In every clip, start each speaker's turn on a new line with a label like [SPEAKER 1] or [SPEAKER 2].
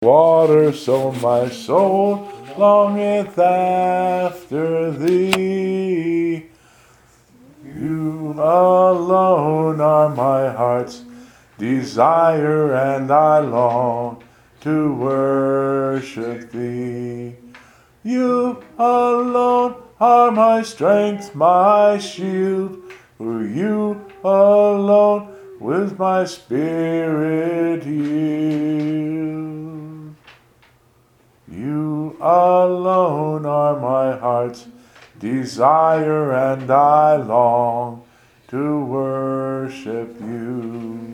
[SPEAKER 1] Water, so my soul longeth after thee. You alone are my heart's desire, and I long to worship thee. You alone are my strength, my shield, for you alone with my spirit yield. You alone are my heart's desire, and I long to worship you.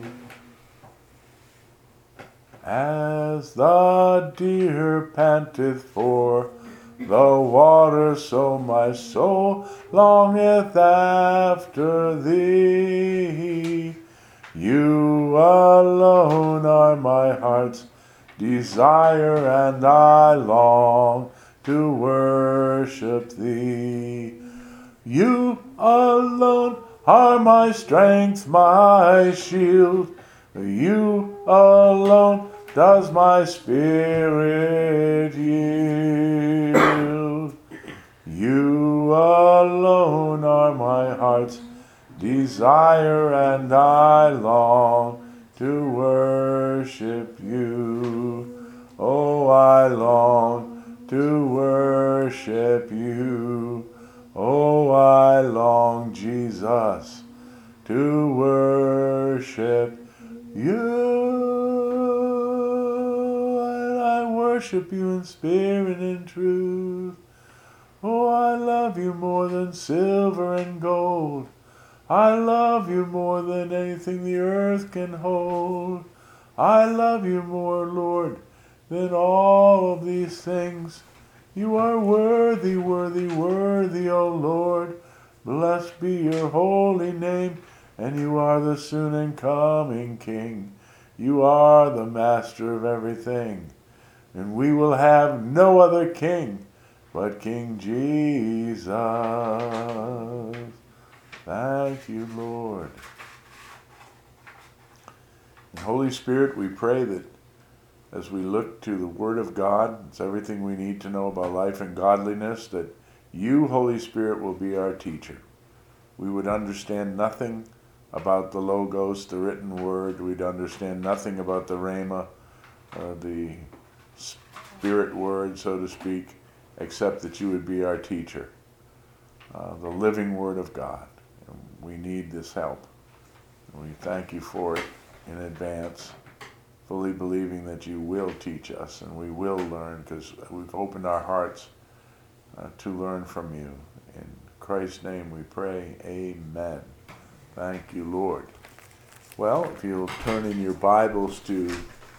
[SPEAKER 1] As the deer panteth for the water, so my soul longeth after thee. You alone are my heart's desire, and I long to worship thee. You alone are my strength, my shield. You alone does my spirit yield. You alone are my heart's desire, and I long to worship you. Oh, I long to worship you. Oh, I long, Jesus, to worship you. And I worship you in spirit and truth. Oh, I love you more than silver and gold. I love you more than anything the earth can hold. I love you more, Lord, than all of these things. You are worthy, worthy, worthy, O Lord. Blessed be your holy name, and you are the soon and coming King. You are the master of everything, and we will have no other king but King Jesus. Thank you, Lord. And Holy Spirit, we pray that as we look to the Word of God, it's everything we need to know about life and godliness, that you, Holy Spirit, will be our teacher. We would understand nothing about the Logos, the written Word. We'd understand nothing about the Rhema, the Spirit Word, so to speak, except that you would be our teacher, the living Word of God. And we need this help. And we thank you for it in advance, fully believing that you will teach us and we will learn, because we've opened our hearts to learn from you. In Christ's name we pray, amen. Thank you, Lord. Well, if you'll turn in your Bibles to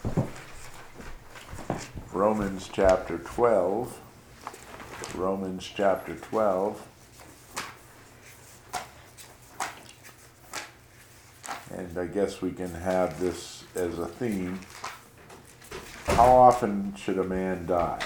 [SPEAKER 1] Romans chapter 12. Romans chapter 12. And I guess we can have this as a theme. How often should a man die?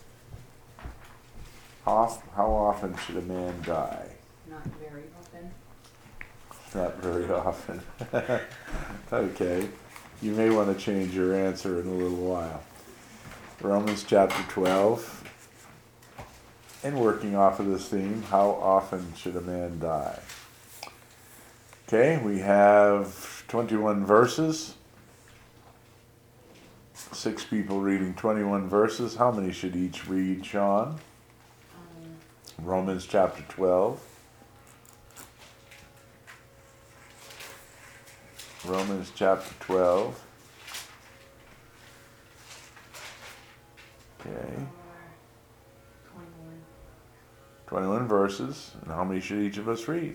[SPEAKER 1] How often should a man die?
[SPEAKER 2] Not very often.
[SPEAKER 1] Not very often. Okay. You may want to change your answer in a little while. Romans chapter 12. And working off of this theme, how often should a man die? Okay, we have 21 verses. 6 people reading 21 verses. How many should each read, Sean? Romans chapter 12. Romans chapter 12. Okay. 21 verses. And how many should each of us read?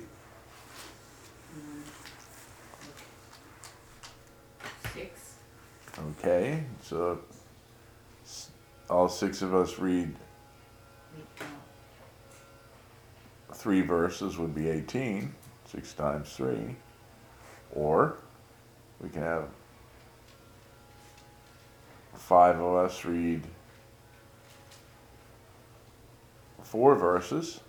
[SPEAKER 2] 6.
[SPEAKER 1] Okay, so all 6 of us read 3 verses would be 18. 6 times 3. Or we can have 5 of us read 4 verses.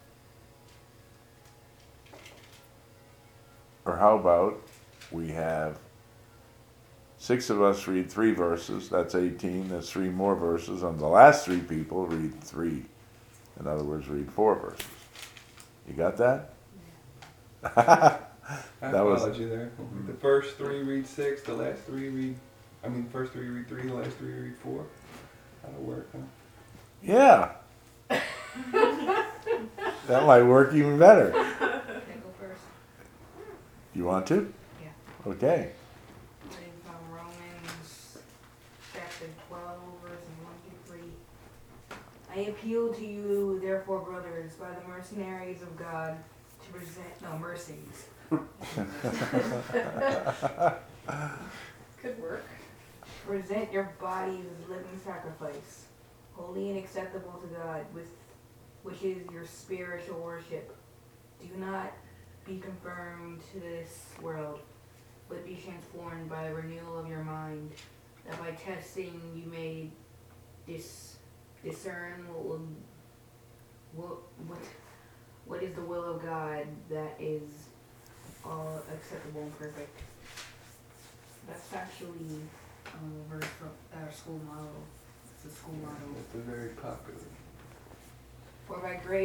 [SPEAKER 1] Or how about we have 6 of us read 3 verses. That's 18. That's 3 more verses. And the last 3 people read 3. In other words, read 4 verses. You got that?
[SPEAKER 3] I
[SPEAKER 1] That was-
[SPEAKER 3] followed you there. The first 3 read 6, the last 3 read, the first 3 read 3, the last 3 read 4. That'll work, huh?
[SPEAKER 1] Yeah. That might work even better.
[SPEAKER 2] Can I go first?
[SPEAKER 1] You want to?
[SPEAKER 2] Yeah.
[SPEAKER 1] Okay.
[SPEAKER 2] Reading from Romans chapter 12, verses 1 through 3. I appeal to you, therefore, brothers, by the mercenaries of God, to present, mercies. Could work. Present your bodies as living sacrifice, holy and acceptable to God, which is your spiritual worship. Do not be conformed to this world, but be transformed by the renewal of your mind, that by testing you may discern what is the will of God, that is all acceptable and perfect. That's actually a verse from our school model. It's a school model.
[SPEAKER 3] It's a very popular.
[SPEAKER 2] For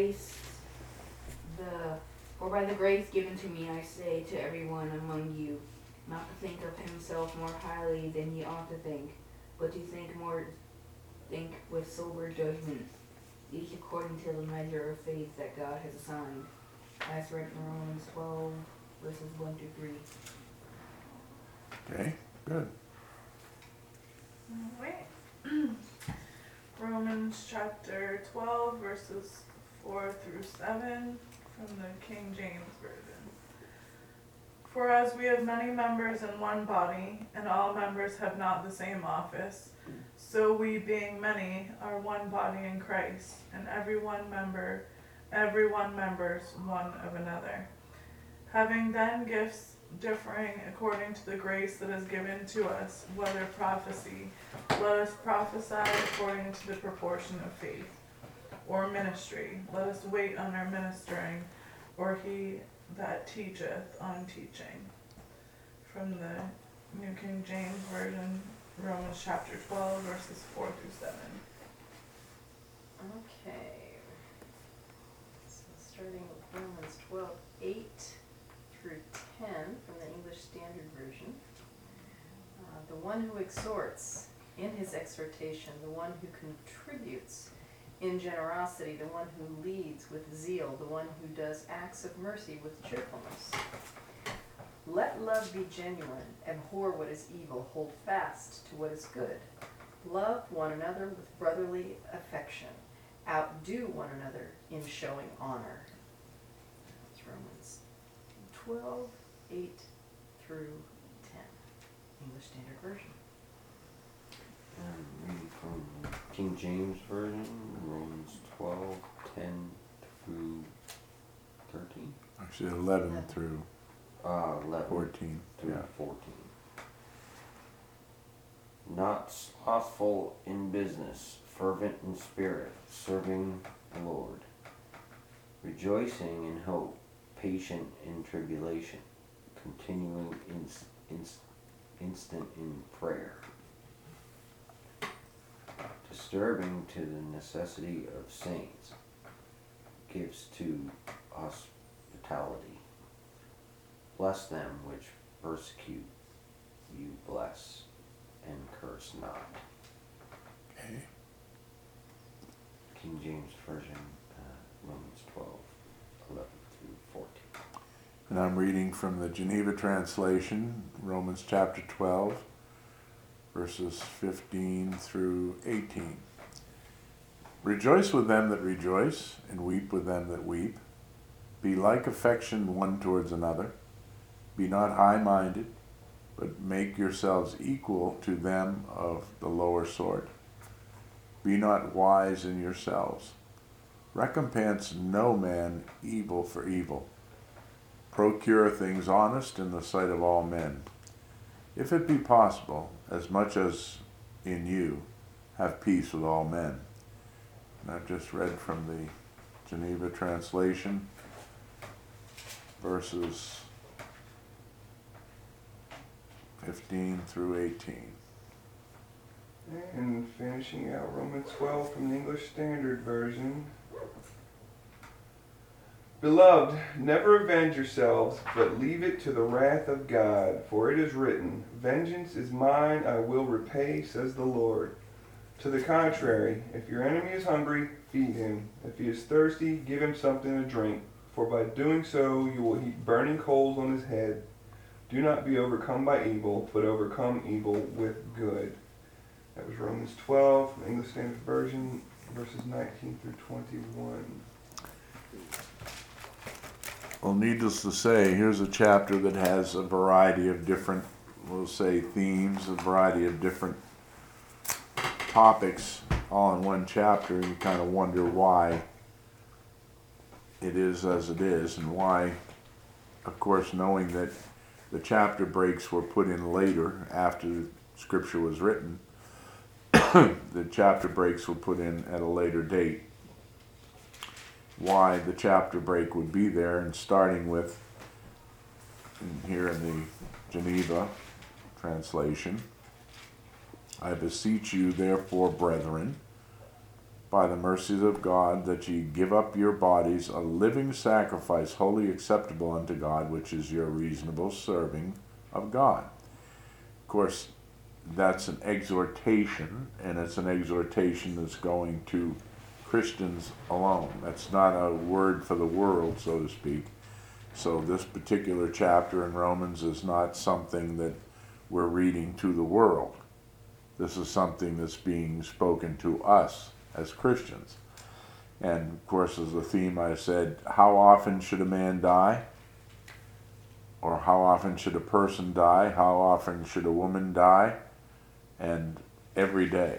[SPEAKER 2] by the grace given to me, I say to everyone among you, not to think of himself more highly than he ought to think, but to think with sober judgment, each according to the measure of faith that God has assigned, as read in Romans 12, verses 1 through 3.
[SPEAKER 1] Okay. Good.
[SPEAKER 4] Alright. Romans chapter 12, verses 4 through 7 from the King James Version. For as we have many members in one body, and all members have not the same office, so we, being many, are one body in Christ, and every one members one of another. Having then gifts differing according to the grace that is given to us, whether prophecy, let us prophesy according to the proportion of faith, or ministry, let us wait on our ministering, or he that teacheth on teaching. From the New King James Version, Romans chapter 12, verses 4 through 7.
[SPEAKER 5] Okay. So starting with Romans 12, 8 through 10 from the English Standard Version. The one who exhorts in his exhortation, the one who contributes in generosity, the one who leads with zeal, the one who does acts of mercy with cheerfulness. Let love be genuine, abhor what is evil, hold fast to what is good. Love one another with brotherly affection. Outdo one another in showing honor. That's Romans 12, 8 through 10. English Standard Version.
[SPEAKER 6] I'm reading from King James Version, Romans 12, 10 through 13.
[SPEAKER 1] Actually, 11 through
[SPEAKER 6] 11
[SPEAKER 1] 14.
[SPEAKER 6] through
[SPEAKER 1] Yeah.
[SPEAKER 6] 14. Not slothful in business, fervent in spirit, serving the Lord. Rejoicing in hope, patient in tribulation, continuing instant in prayer. Disturbing to the necessity of saints, gives to hospitality. Bless them which persecute you, bless, and curse not.
[SPEAKER 1] Okay.
[SPEAKER 6] King James Version, Romans 12, 11 through 14.
[SPEAKER 1] And I'm reading from the Geneva translation, Romans chapter 12, verses 15 through 18. Rejoice with them that rejoice, and weep with them that weep. Be like affection one towards another. Be not high-minded, but make yourselves equal to them of the lower sort. Be not wise in yourselves. Recompense no man evil for evil. Procure things honest in the sight of all men. If it be possible, as much as in you, have peace with all men. And I've just read from the Geneva translation, verses 15 through 18.
[SPEAKER 3] And finishing out Romans 12 from the English Standard Version. Beloved, never avenge yourselves, but leave it to the wrath of God, for it is written, Vengeance is mine, I will repay, says the Lord. To the contrary, if your enemy is hungry, feed him. If he is thirsty, give him something to drink, for by doing so you will heap burning coals on his head. Do not be overcome by evil, but overcome evil with good. That was Romans 12, the English Standard Version, verses 19 through 21.
[SPEAKER 1] Well, needless to say, here's a chapter that has a variety of different, we'll say, themes, a variety of different topics all in one chapter. You kind of wonder why it is as it is, and why, of course, knowing that the chapter breaks were put in later after Scripture was written, the chapter breaks were put in at a later date. Why the chapter break would be there, and starting with here in the Geneva translation, I beseech you therefore, brethren, by the mercies of God, that ye give up your bodies a living sacrifice, wholly acceptable unto God, which is your reasonable serving of God. Of course, that's an exhortation, and it's an exhortation that's going to Christians alone. That's not a word for the world, so to speak. So this particular chapter in Romans is not something that we're reading to the world. This is something that's being spoken to us as Christians. And of course, as a theme, I said, how often should a man die? Or how often should a person die? How often should a woman die? And every day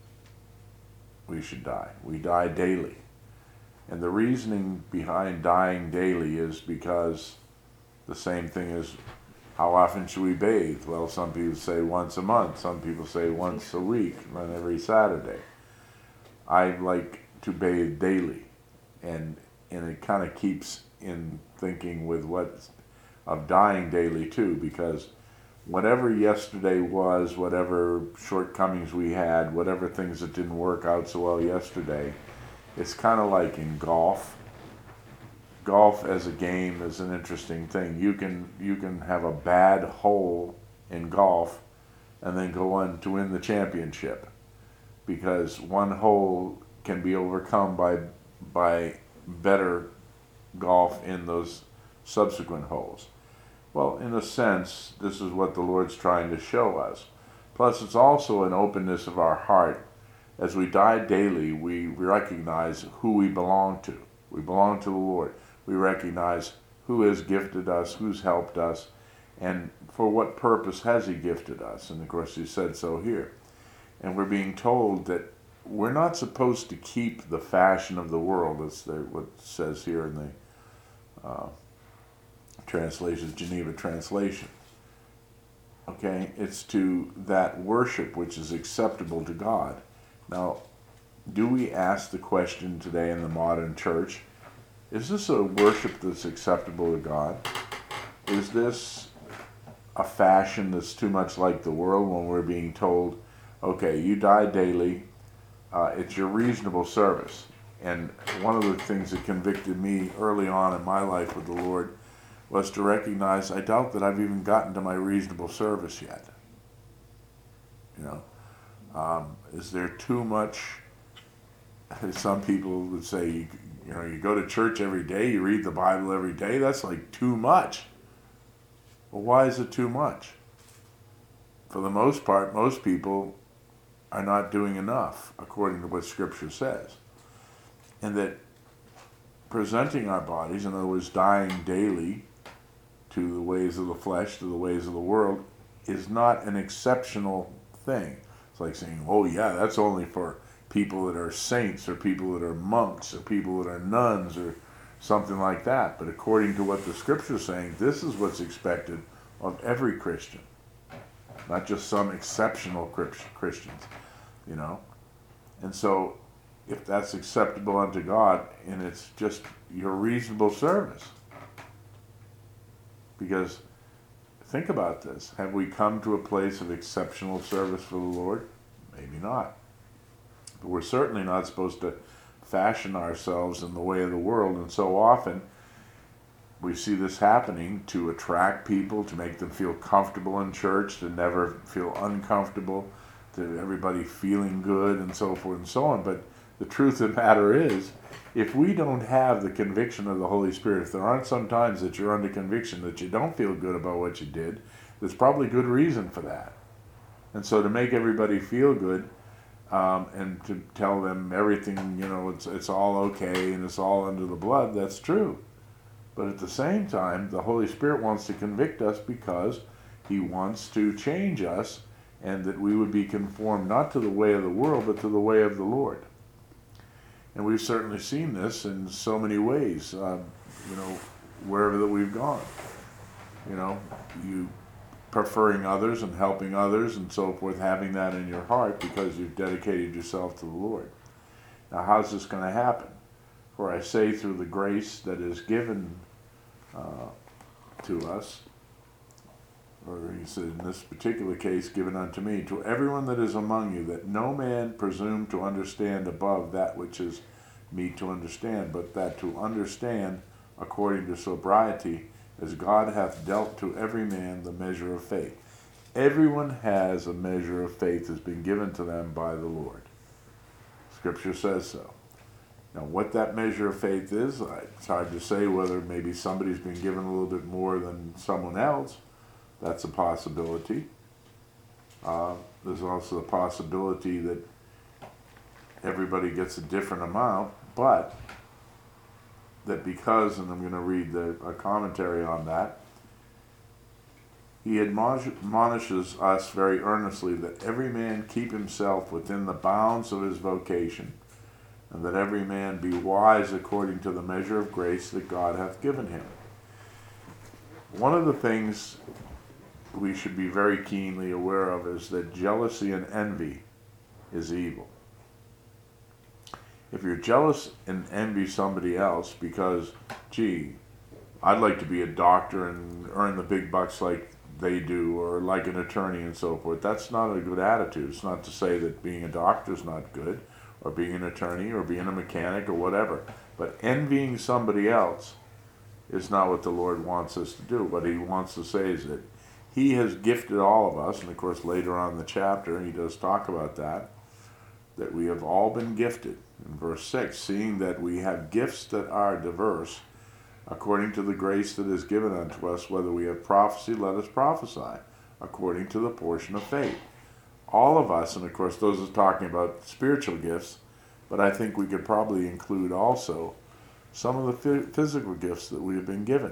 [SPEAKER 1] we should die. We die daily. And the reasoning behind dying daily is because the same thing as how often should we bathe? Well, some people say once a month. Some people say once a week, and every Saturday. I like to bathe daily. And it kind of keeps in thinking with what of dying daily too, because whatever yesterday was, whatever shortcomings we had, whatever things that didn't work out so well yesterday, it's kind of like in golf. Golf as a game is an interesting thing. You can have a bad hole in golf and then go on to win the championship, because one hole can be overcome by better golf in those subsequent holes. Well, in a sense, this is what the Lord's trying to show us. Plus, it's also an openness of our heart. As we die daily, we recognize who we belong to. We belong to the Lord. We recognize who has gifted us, who's helped us, and for what purpose has He gifted us. And of course, He said so here. And we're being told that we're not supposed to keep the fashion of the world. That's what it says here in the translation, Geneva translation. Okay, it's to that worship which is acceptable to God. Now, do we ask the question today in the modern church, is this a worship that's acceptable to God? Is this a fashion that's too much like the world, when we're being told, okay, you die daily, it's your reasonable service? And one of the things that convicted me early on in my life with the Lord was to recognize, I doubt that I've even gotten to my reasonable service yet. Is there too much? Some people would say, you go to church every day, you read the Bible every day, that's like too much. Well, why is it too much? For the most part, most people are not doing enough, according to what Scripture says. And that presenting our bodies, in other words, dying daily to the ways of the flesh, to the ways of the world, is not an exceptional thing. It's like saying, oh yeah, that's only for people that are saints, or people that are monks, or people that are nuns, or something like that. But according to what the Scripture is saying, this is what's expected of every Christian, not just some exceptional Christians, And so, if that's acceptable unto God, and it's just your reasonable service, because think about this. Have we come to a place of exceptional service for the Lord? Maybe not. But we're certainly not supposed to fashion ourselves in the way of the world, and so often we see this happening to attract people, to make them feel comfortable in church, to never feel uncomfortable, to everybody feeling good, and so forth and so on. But the truth of the matter is, if we don't have the conviction of the Holy Spirit, if there aren't some times that you're under conviction that you don't feel good about what you did, there's probably good reason for that. And so to make everybody feel good, and to tell them everything, it's all okay and it's all under the blood, that's true. But at the same time, the Holy Spirit wants to convict us because He wants to change us, and that we would be conformed not to the way of the world, but to the way of the Lord. And we've certainly seen this in so many ways, wherever that we've gone. You preferring others and helping others and so forth, having that in your heart because you've dedicated yourself to the Lord. Now, how's this going to happen? For I say through the grace that is given to us, or he said in this particular case, given unto me, to everyone that is among you, that no man presume to understand above that which is meet to understand, but that to understand according to sobriety, as God hath dealt to every man the measure of faith. Everyone has a measure of faith that's been given to them by the Lord. Scripture says so. Now, what that measure of faith is, it's hard to say whether maybe somebody's been given a little bit more than someone else. That's a possibility. There's also the possibility that everybody gets a different amount, but that because, and I'm going to read a commentary on that, he admonishes us very earnestly that every man keep himself within the bounds of his vocation, and that every man be wise according to the measure of grace that God hath given him. One of the things we should be very keenly aware of is that jealousy and envy is evil. If you're jealous and envy somebody else because, gee, I'd like to be a doctor and earn the big bucks like they do, or like an attorney and so forth, that's not a good attitude. It's not to say that being a doctor is not good, or being an attorney, or being a mechanic, or whatever. But envying somebody else is not what the Lord wants us to do. What He wants to say is that He has gifted all of us, and of course later on in the chapter He does talk about that we have all been gifted. In verse 6, seeing that we have gifts that are diverse, according to the grace that is given unto us, whether we have prophecy, let us prophesy, according to the portion of faith. All of us, and of course those are talking about spiritual gifts, but I think we could probably include also some of the physical gifts that we have been given.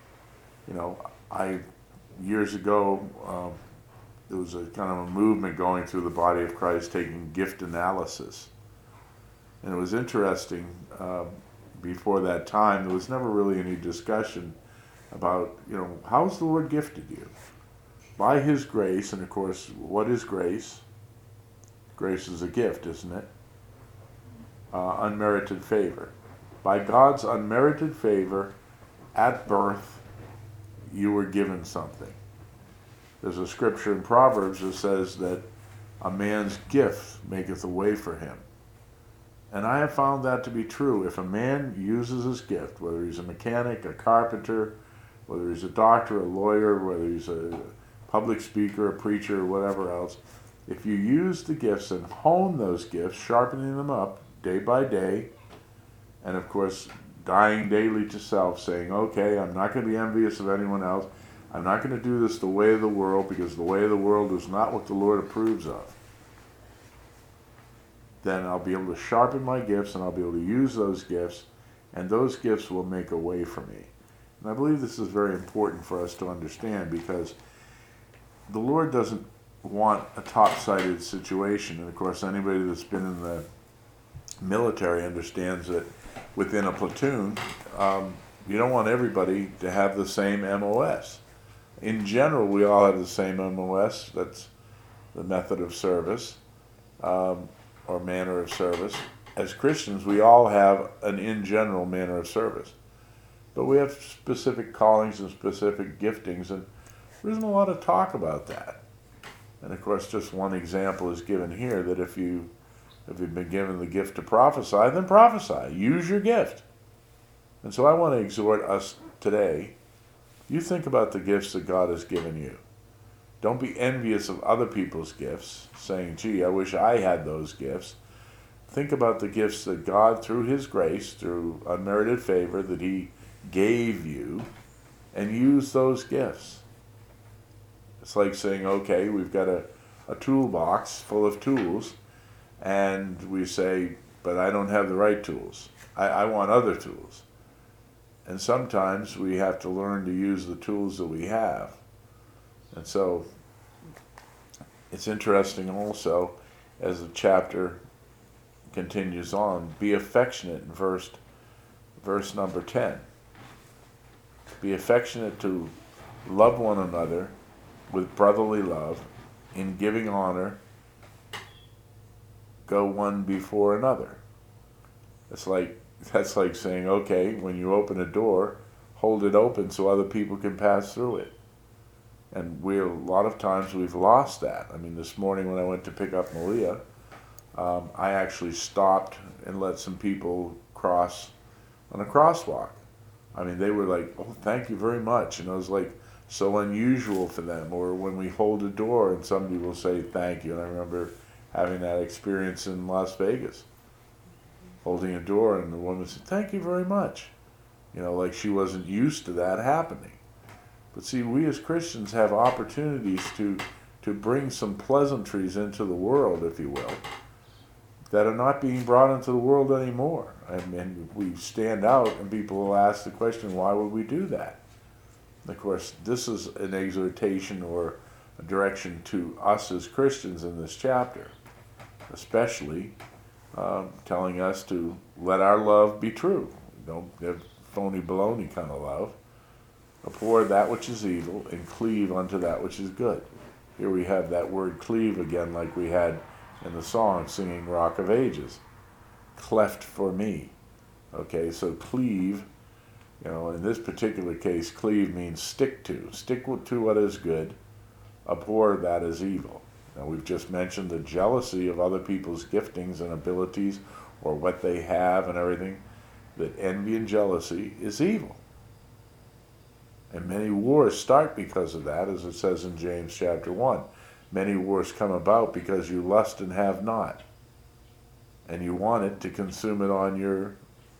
[SPEAKER 1] Years ago, there was a kind of a movement going through the body of Christ taking gift analysis. And it was interesting, before that time, there was never really any discussion about, how's the Lord gifted you? By His grace, and of course, what is grace? Grace is a gift, isn't it? Unmerited favor. By God's unmerited favor, at birth, you were given something. There's a scripture in Proverbs that says that a man's gift maketh a way for him. And I have found that to be true. If a man uses his gift, whether he's a mechanic, a carpenter, whether he's a doctor, a lawyer, whether he's a public speaker, a preacher, or whatever else, if you use the gifts and hone those gifts, sharpening them up day by day, and of course dying daily to self, saying, okay, I'm not going to be envious of anyone else. I'm not going to do this the way of the world, because the way of the world is not what the Lord approves of. Then I'll be able to sharpen my gifts, and I'll be able to use those gifts, and those gifts will make a way for me. And I believe this is very important for us to understand, because the Lord doesn't want a top-sided situation. And of course, anybody that's been in the military understands that within a platoon, you don't want everybody to have the same MOS. In general, we all have the same MOS. That's the method of service, or manner of service. As Christians, we all have an in general manner of service. But we have specific callings and specific giftings, and There isn't a lot of talk about that. And of course, just one example is given here, that if you've been given the gift to prophesy, then prophesy. Use your gift. And so I want to exhort us today, you think about the gifts that God has given you. Don't be envious of other people's gifts, saying, gee, I wish I had those gifts. Think about the gifts that God, through His grace, through unmerited favor, that He gave you, and use those gifts. It's like saying, okay, we've got a toolbox full of tools, and we say, but I don't have the right tools. I want other tools. And sometimes we have to learn to use the tools that we have. And so it's interesting also, as the chapter continues on, be affectionate in verse number 10. Be affectionate to love one another with brotherly love, in giving honor, go one before another. That's like saying, okay, when you open a door, hold it open so other people can pass through it. And a lot of times we've lost that. I mean, this morning when I went to pick up Malia, I actually stopped and let some people cross on a crosswalk. I mean, they were like, oh, thank you very much. And it was like so unusual for them. Or when we hold a door and somebody will say thank you. And I remember having that experience in Las Vegas, holding a door, and the woman said, thank you very much. You know, like she wasn't used to that happening. But see, we as Christians have opportunities to bring some pleasantries into the world, if you will, that are not being brought into the world anymore. I mean, we stand out and people will ask the question, why would we do that? And of course, this is an exhortation or a direction to us as Christians in this chapter, especially telling us to let our love be true. Don't give phony baloney kind of love. Abhor that which is evil and cleave unto that which is good. Here we have that word cleave again, like we had in the song singing Rock of Ages. Cleft for me. Okay, so cleave, you know, in this particular case, cleave means stick to. Stick to what is good. Abhor that is evil. Now we've just mentioned the jealousy of other people's giftings and abilities, or what they have and everything, that envy and jealousy is evil. And many wars start because of that, as it says in James chapter 1. Many wars come about because you lust and have not. And you want it to consume it on your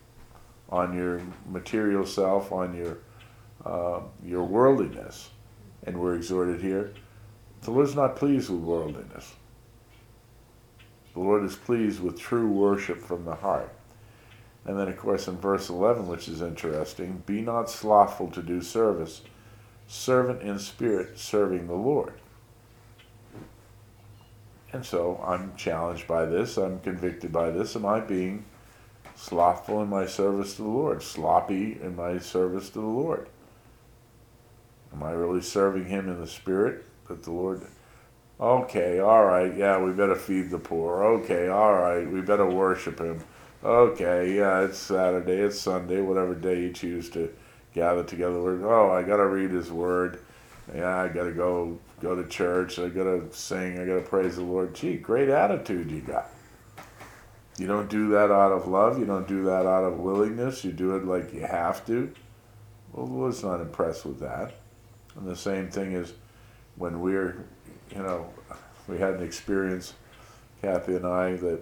[SPEAKER 1] material self, on your worldliness. And we're exhorted here, the Lord's not pleased with worldliness. The Lord is pleased with true worship from the heart. And then, of course, in verse 11, which is interesting, be not slothful to do service, servant in spirit, serving the Lord. And so I'm challenged by this, I'm convicted by this. Am I being slothful in my service to the Lord, sloppy in my service to the Lord? Am I really serving Him in the spirit that the Lord... Okay, all right, yeah, we better feed the poor. Okay, all right, we better worship Him. Okay, yeah, it's Saturday, it's Sunday, whatever day you choose to gather together. Oh, I got to read His Word. Yeah, I got to go to church. I got to sing. I got to praise the Lord. Gee, great attitude you got. You don't do that out of love. You don't do that out of willingness. You do it like you have to. Well, the Lord's not impressed with that. And the same thing is when we had an experience, Kathy and I, that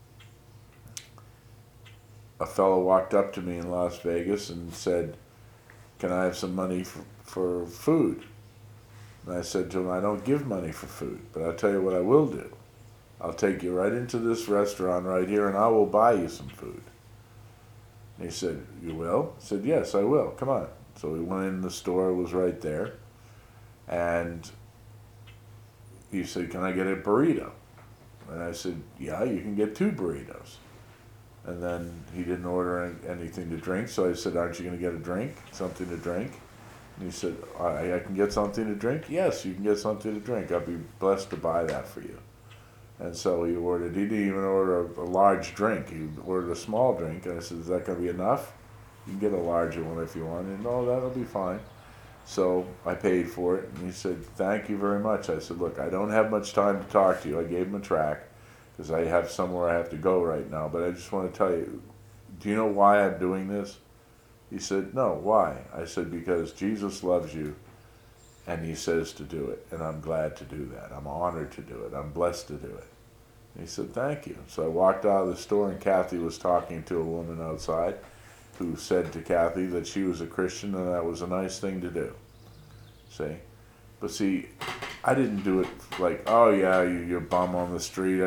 [SPEAKER 1] a fellow walked up to me in Las Vegas and said, can I have some money for food? And I said to him, I don't give money for food, but I'll tell you what I will do. I'll take you right into this restaurant right here and I will buy you some food. And he said, you will? I said, yes, I will. Come on. So we went in the store, it was right there. And he said, can I get a burrito? And I said, yeah, you can get 2 burritos. And then he didn't order anything to drink, so I said, aren't you going to get a drink, something to drink? And he said, I can get something to drink? Yes, you can get something to drink. I'd be blessed to buy that for you. And so he didn't even order a large drink. He ordered a small drink. And I said, is that going to be enough? You can get a larger one if you want. And no, that'll be fine. So I paid for it, and he said, "Thank you very much." I said, "Look, I don't have much time to talk to you." I gave him a track because I have somewhere I have to go right now. But I just want to tell you, do you know why I'm doing this? He said, "No, why?" I said, "Because Jesus loves you, and he says to do it, and I'm glad to do that. I'm honored to do it. I'm blessed to do it." And he said, "Thank you." So I walked out of the store, and Kathy was talking to a woman outside who said to Kathy that she was a Christian and that was a nice thing to do. See? But see, I didn't do it like, "Oh yeah, you're a bum on the street.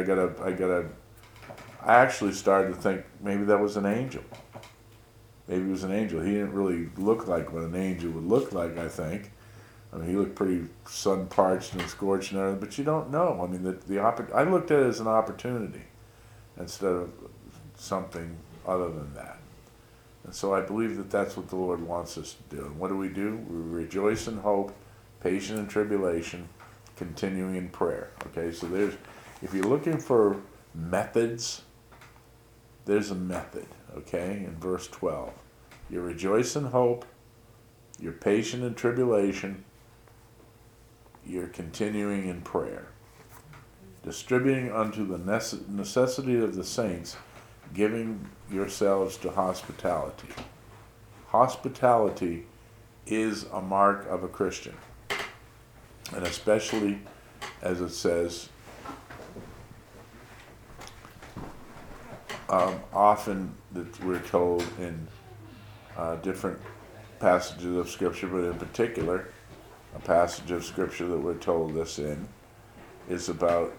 [SPEAKER 1] I actually started to think maybe that was an angel. Maybe he was an angel. He didn't really look like what an angel would look like, I think. I mean, he looked pretty sun-parched and scorched and everything, but you don't know. I mean, I looked at it as an opportunity instead of something other than that. And so I believe that that's what the Lord wants us to do. And what do? We rejoice in hope, patient in tribulation, continuing in prayer. Okay, so if you're looking for methods, there's a method, okay, in verse 12. You rejoice in hope, you're patient in tribulation, you're continuing in prayer. Distributing unto the necessity of the saints, giving yourselves to hospitality. Hospitality is a mark of a Christian. And especially, as it says, often that we're told in different passages of Scripture, but in particular, a passage of Scripture that we're told this in is about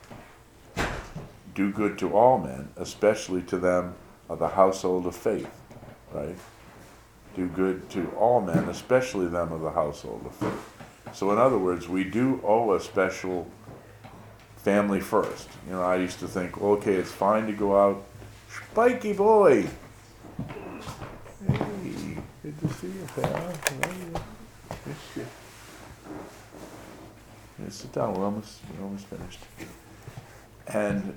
[SPEAKER 1] do good to all men, especially to them of the household of faith, right? Do good to all men, especially them of the household of faith. So in other words, we do owe a special family first. You know, I used to think, well, okay, it's fine to go out. Spiky boy! Hey, good to see you, pal. How are you? Missed you. Yeah, sit down, we're almost finished. And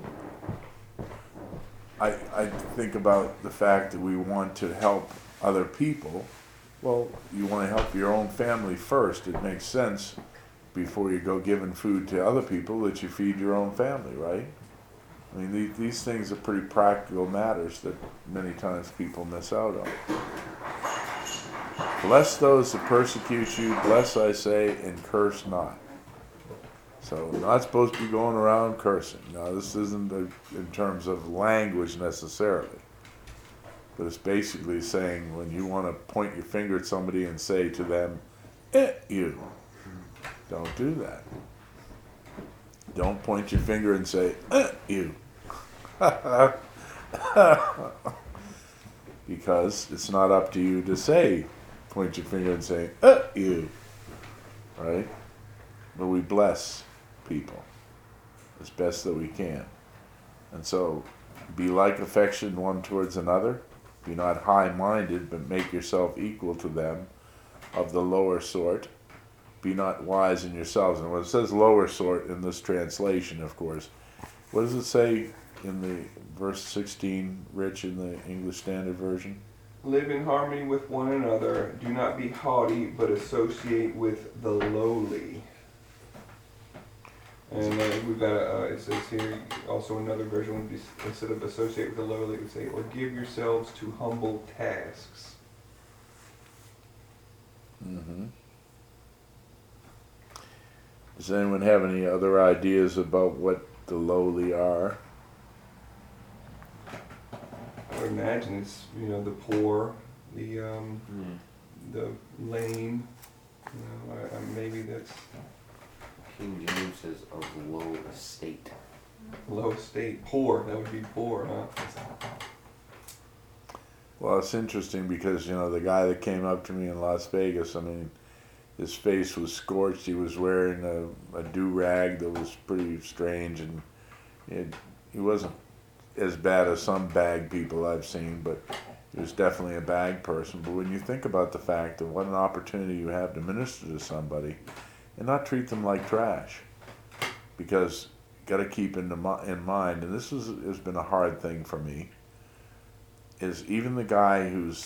[SPEAKER 1] I think about the fact that we want to help other people. Well, you want to help your own family first. It makes sense before you go giving food to other people that you feed your own family, right? I mean, these things are pretty practical matters that many times people miss out on. Bless those that persecute you, bless, I say, and curse not. So we're not supposed to be going around cursing. Now, this isn't in terms of language necessarily, but it's basically saying when you want to point your finger at somebody and say to them, you. Don't do that. Don't point your finger and say, you. Because it's not up to you to say, point your finger and say, you. Right? But we bless people as best that we can. And so, be like affection one towards another. Be not high-minded, but make yourself equal to them of the lower sort. Be not wise in yourselves. And when it says lower sort in this translation, of course, what does it say in the verse 16, Rich, in the English Standard Version?
[SPEAKER 3] Live in harmony with one another. Do not be haughty, but associate with the lowly. And we've got it says here, also another version would be, instead of associate with the lowly, it would say, or give yourselves to humble tasks.
[SPEAKER 1] Mm-hmm. Does anyone have any other ideas about what the lowly are?
[SPEAKER 3] I would imagine it's, the poor, the lame, maybe that's
[SPEAKER 6] King James says of low estate.
[SPEAKER 3] low estate. Poor, that would be poor, huh?
[SPEAKER 1] Well, it's interesting because, the guy that came up to me in Las Vegas, I mean, his face was scorched. He was wearing a do-rag that was pretty strange, and he wasn't as bad as some bag people I've seen, but he was definitely a bag person. But when you think about the fact of what an opportunity you have to minister to somebody and not treat them like trash, because you got to keep in mind, and this has been a hard thing for me, is even the guy who's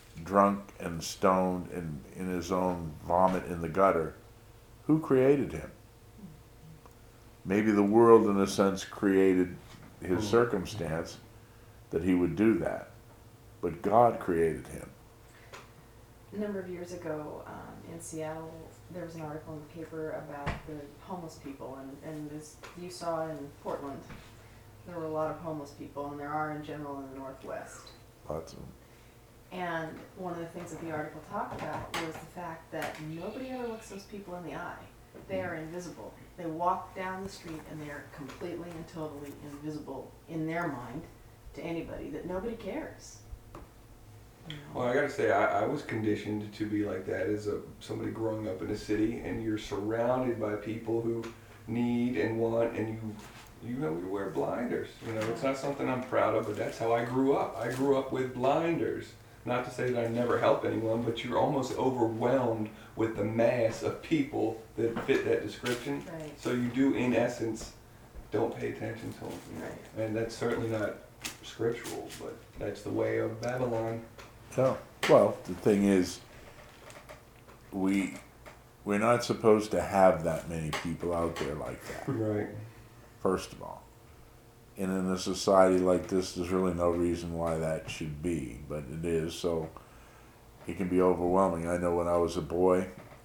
[SPEAKER 1] drunk and stoned and in his own vomit in the gutter, who created him? Maybe the world, in a sense, created his circumstance that he would do that. But God created him.
[SPEAKER 5] A number of years ago, in Seattle, there was an article in the paper about the homeless people, and as you saw in Portland, there were a lot of homeless people, and there are in general in the Northwest.
[SPEAKER 1] Lots of
[SPEAKER 5] And one of the things that the article talked about was the fact that nobody ever looks those people in the eye. They are invisible. They walk down the street and they are completely and totally invisible in their mind to anybody, that nobody cares. You know?
[SPEAKER 3] Well, I gotta say, I was conditioned to be like that as somebody growing up in a city, and you're surrounded by people who need and want, and you wear blinders. You know, it's not something I'm proud of, but that's how I grew up. I grew up with blinders. Not to say that I never help anyone, but you're almost overwhelmed with the mass of people that fit that description.
[SPEAKER 5] Right.
[SPEAKER 3] So you do, in essence, don't pay attention to them.
[SPEAKER 5] Right.
[SPEAKER 3] And that's certainly not scriptural, but that's the way of Babylon.
[SPEAKER 1] No. Well, the thing is, we're not supposed to have that many people out there like that,
[SPEAKER 3] Right.
[SPEAKER 1] first of all. And in a society like this, there's really no reason why that should be, but it is, so it can be overwhelming. I know when I was a boy,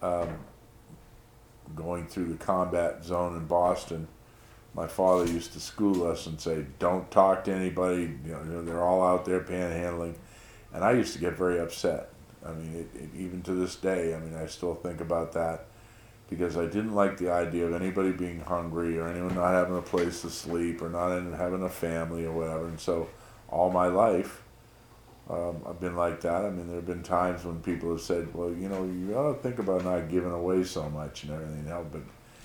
[SPEAKER 1] going through the combat zone in Boston, my father used to school us and say, don't talk to anybody, you know, they're all out there panhandling. And I used to get very upset. I mean, even to this day, I mean, I still think about that because I didn't like the idea of anybody being hungry or anyone not having a place to sleep or not having a family or whatever. And so all my life, I've been like that. I mean, there have been times when people have said, well, you know, you ought to think about not giving away so much and everything, you know, but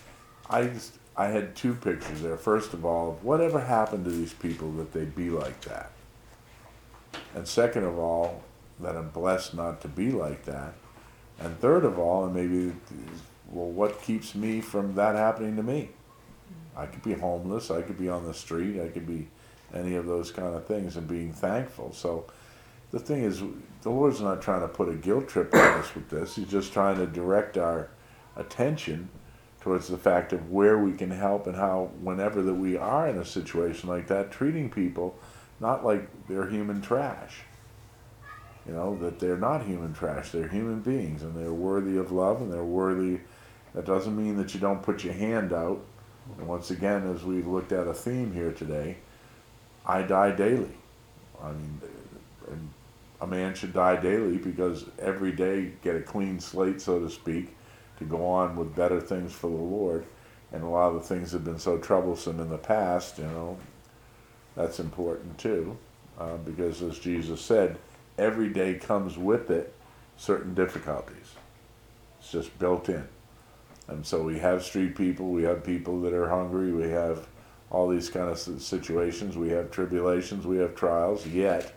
[SPEAKER 1] I had two pictures there. First of all, whatever happened to these people that they'd be like that? And second of all, that I'm blessed not to be like that. And third of all, and maybe, well, what keeps me from that happening to me? I could be homeless, I could be on the street, I could be any of those kind of things, and being thankful. So the thing is, the Lord's not trying to put a guilt trip on us with this. He's just trying to direct our attention towards the fact of where we can help and how, whenever that we are in a situation like that, treating people not like they're human trash. You know, that they're not human trash. They're human beings, and they're worthy of love, and they're worthy. That doesn't mean that you don't put your hand out. And once again, as we've looked at a theme here today, I die daily. I mean, and a man should die daily because every day get a clean slate, so to speak, to go on with better things for the Lord. And a lot of the things that have been so troublesome in the past, you know, that's important too, because as Jesus said, every day comes with it certain difficulties. It's just built in. And so we have street people, we have people that are hungry, we have all these kind of situations, we have tribulations, we have trials, yet,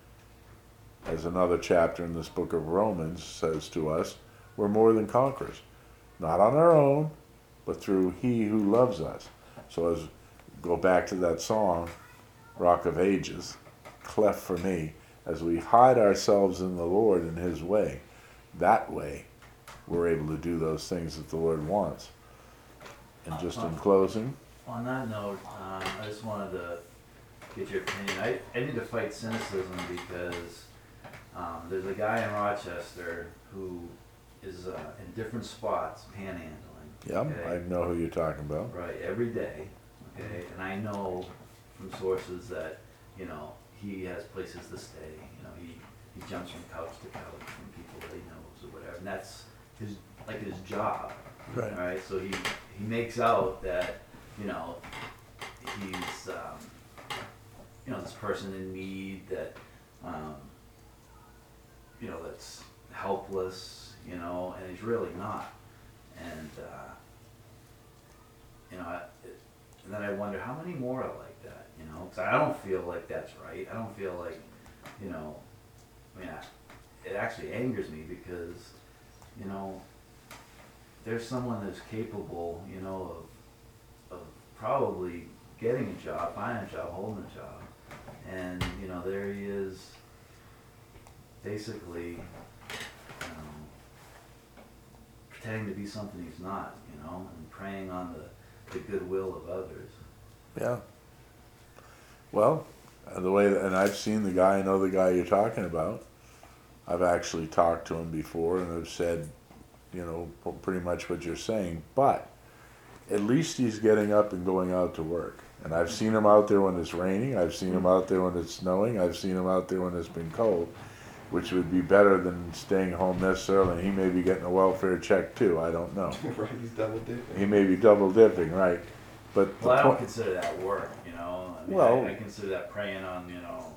[SPEAKER 1] as another chapter in this book of Romans says to us, we're more than conquerors. Not on our own, but through He who loves us. So as go back to that song, Rock of Ages, cleft for me, as we hide ourselves in the Lord in His way, that way we're able to do those things that the Lord wants. And just in closing,
[SPEAKER 7] On that note, I just wanted to get your opinion. I need to fight cynicism because there's a guy in Rochester who is in different spots panhandling.
[SPEAKER 1] yeah,
[SPEAKER 7] okay?
[SPEAKER 1] I know who you're talking about.
[SPEAKER 7] Right, every day, okay? And I know from sources that, you know, he has places to stay. You know, he jumps from couch to couch from people that he knows or whatever. And that's his job.
[SPEAKER 1] Right.
[SPEAKER 7] All right, so he makes out that, you know, he's, you know, this person in need that, you know, that's helpless, you know, and he's really not. And, you know, and then I wonder how many more are like that, you know, because I don't feel like that's right. I don't feel like, you know, I mean, it actually angers me because, you know, there's someone that's capable, you know, of probably getting a job, finding a job, holding a job, and, you know, there he is basically, pretending to be something he's not, and preying on the goodwill of others.
[SPEAKER 1] Yeah. Well, the way, and I've seen the guy, I know the guy you're talking about. I've actually talked to him before, and I've said, pretty much what you're saying, but at least he's getting up and going out to work. And I've seen him out there when it's raining, I've seen him out there when it's snowing, I've seen him out there when it's been cold, which would be better than staying home necessarily. And he may be getting a welfare check too, I don't know.
[SPEAKER 3] Right, he's double dipping.
[SPEAKER 1] He may be double dipping, right? But
[SPEAKER 7] Well, I
[SPEAKER 1] the
[SPEAKER 7] don't
[SPEAKER 1] point,
[SPEAKER 7] consider that work, I mean,
[SPEAKER 1] Well-
[SPEAKER 7] I consider that preying on,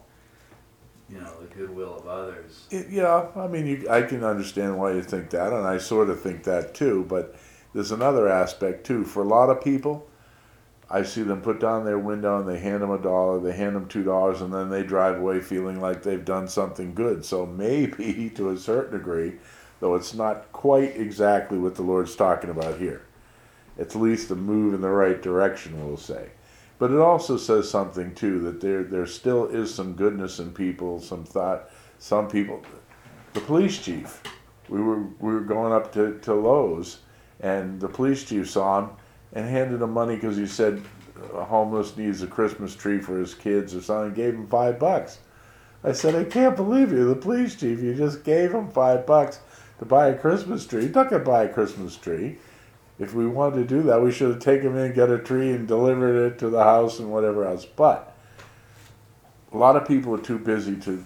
[SPEAKER 7] the goodwill of others.
[SPEAKER 1] yeah, I mean, I can understand why you think that, and I sort of think that too, but there's another aspect too. For a lot of people, I see them put down their window and they hand them $1, they hand them $2, and then they drive away feeling like they've done something good. So maybe, to a certain degree, though it's not quite exactly what the Lord's talking about here, it's at least a move in the right direction, we'll say. But it also says something too, that there still is some goodness in people, some thought, some people. The police chief, we were going up to Lowe's, and the police chief saw him and handed him money because he said a homeless needs a Christmas tree for his kids or something, gave him $5. I said, I can't believe you, the police chief, you just gave him $5 to buy a Christmas tree. He's not going to buy a Christmas tree. If we wanted to do that, we should have taken him in, got a tree, and delivered it to the house and whatever else. But a lot of people are too busy to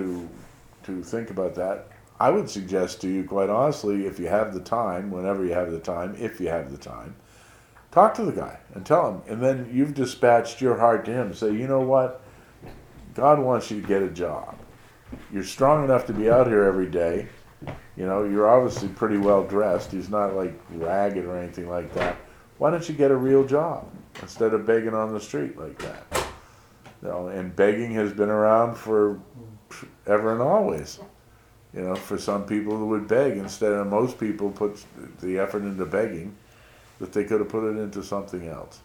[SPEAKER 1] think about that. I would suggest to you, quite honestly, if you have the time, whenever you have the time, if you have the time, talk to the guy and tell him. And then you've dispatched your heart to him. Say, you know what? God wants you to get a job. You're strong enough to be out here every day. You're obviously pretty well dressed. He's not like ragged or anything like that. Why don't you get a real job instead of begging on the street like that? And begging has been around for ever and always. For some people who would beg instead of, most people put the effort into begging that they could have put it into something else.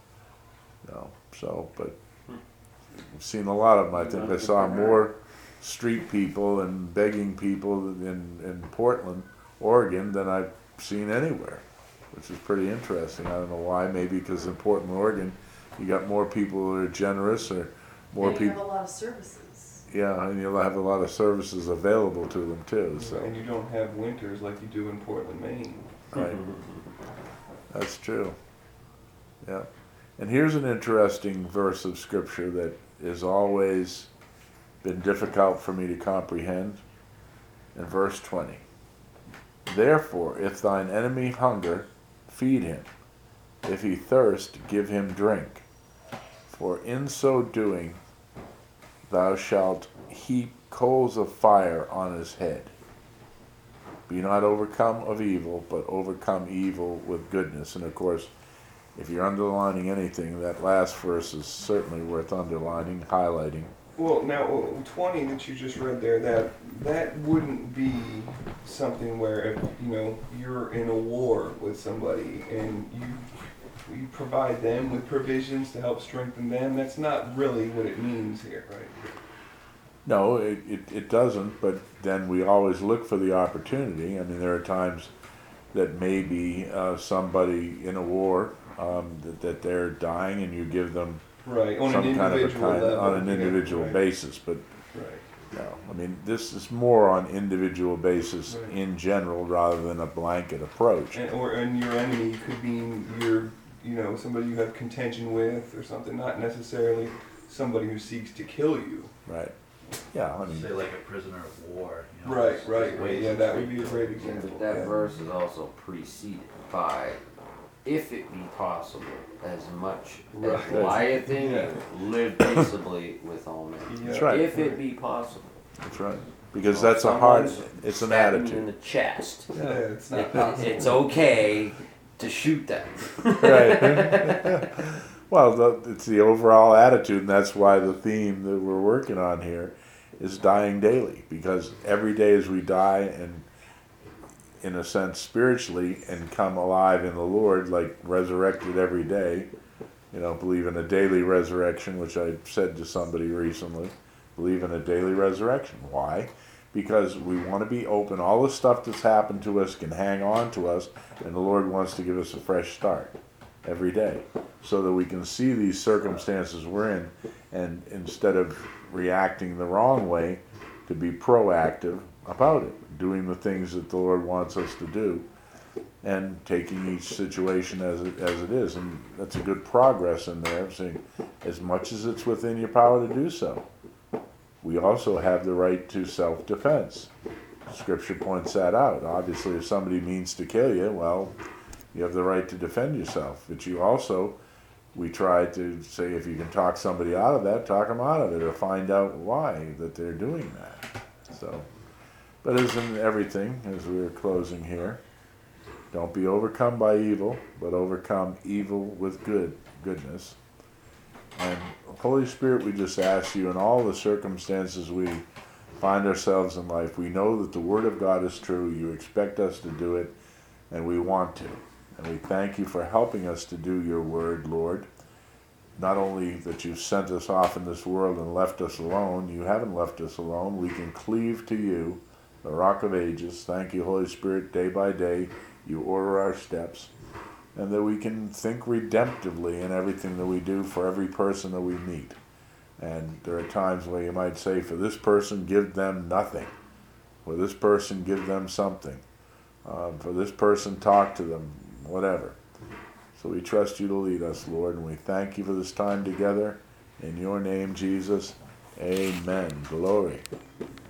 [SPEAKER 1] But I've seen a lot of them. I think I saw more street people and begging people in Portland, Oregon, than I've seen anywhere, which is pretty interesting. I don't know why. Maybe because in Portland, Oregon, you got more people who are generous, or more
[SPEAKER 5] And you
[SPEAKER 1] people.
[SPEAKER 5] have a lot of services.
[SPEAKER 1] Yeah, and you'll have a lot of services available to them too. So
[SPEAKER 3] And you don't have winters like you do in Portland, Maine.
[SPEAKER 1] right, that's true. Yeah, and here's an interesting verse of scripture that is always been difficult for me to comprehend. In verse 20, therefore, if thine enemy hunger, feed him; if he thirst, give him drink. For in so doing, thou shalt heap coals of fire on his head. Be not overcome of evil, but overcome evil with goodness. And of course, if you're underlining anything, that last verse is certainly worth underlining, highlighting.
[SPEAKER 3] Well, now 20 that you just read there, that wouldn't be something where if you're in a war with somebody and you provide them with provisions to help strengthen them. That's not really what it means here, right?
[SPEAKER 1] No, it doesn't, but then we always look for the opportunity. I mean, there are times that maybe somebody in a war, that they're dying, and you give them
[SPEAKER 3] Right, on
[SPEAKER 1] some
[SPEAKER 3] an
[SPEAKER 1] kind of a
[SPEAKER 3] individual level.
[SPEAKER 1] on an
[SPEAKER 3] Yeah,
[SPEAKER 1] individual
[SPEAKER 3] right,
[SPEAKER 1] basis. But
[SPEAKER 3] Right.
[SPEAKER 1] no, I mean, this is more on individual basis
[SPEAKER 3] Right.
[SPEAKER 1] in general rather than a blanket approach.
[SPEAKER 3] And your enemy could be somebody you have contention with or something, not necessarily somebody who seeks to kill you.
[SPEAKER 1] Right. Yeah, I mean,
[SPEAKER 7] Say like a prisoner of war.
[SPEAKER 3] Right,
[SPEAKER 7] there's ways
[SPEAKER 3] yeah,
[SPEAKER 7] of
[SPEAKER 3] that would be a
[SPEAKER 7] treating
[SPEAKER 3] great
[SPEAKER 7] them.
[SPEAKER 3] example.
[SPEAKER 6] But that
[SPEAKER 3] Yeah.
[SPEAKER 6] verse is also preceded by, if it be possible, as much
[SPEAKER 3] Right.
[SPEAKER 6] as lieth in
[SPEAKER 3] Yeah.
[SPEAKER 6] you, live peaceably with all men.
[SPEAKER 1] that's
[SPEAKER 3] Yeah.
[SPEAKER 1] right.
[SPEAKER 6] If it be possible.
[SPEAKER 1] That's right. Because that's a hard,
[SPEAKER 6] Someone's
[SPEAKER 1] it's an
[SPEAKER 6] stabbing you in
[SPEAKER 1] attitude.
[SPEAKER 6] the chest.
[SPEAKER 3] Yeah, it's not
[SPEAKER 6] It-
[SPEAKER 3] possible.
[SPEAKER 6] it's okay to shoot them.
[SPEAKER 1] Right. Well, it's the overall attitude, and that's why the theme that we're working on here is dying daily. Because every day as we die, and in a sense spiritually, and come alive in the Lord, like resurrected every day, believe in a daily resurrection, which I said to somebody recently, believe in a daily resurrection. Why? because we want to be open. All the stuff that's happened to us can hang on to us, and the Lord wants to give us a fresh start every day so that we can see these circumstances we're in, and instead of reacting the wrong way, to be proactive about it, doing the things that the Lord wants us to do, and taking each situation as it is. And that's a good progress in there, saying as much as it's within your power to do so. We also have the right to self-defense. Scripture points that out. Obviously, if somebody means to kill you, well, you have the right to defend yourself. But you also, we try to say, if you can talk somebody out of that, talk them out of it, or find out why that they're doing that. So, but as in everything, as we're closing here, don't be overcome by evil, but overcome evil with goodness. And Holy Spirit, we just ask you in all the circumstances we find ourselves in life, we know that the Word of God is true. You expect us to do it, and we want to. And we thank you for helping us to do your Word, Lord. Not only that you've sent us off in this world and left us alone, you haven't left us alone. We can cleave to you, the Rock of Ages. Thank you, Holy Spirit, day by day. You order our steps. And that we can think redemptively in everything that we do for every person that we meet. And there are times where you might say, for this person, give them nothing. For this person, give them something. For this person, talk to them, whatever. So we trust you to lead us, Lord, and we thank you for this time together. In your name, Jesus, amen. Glory.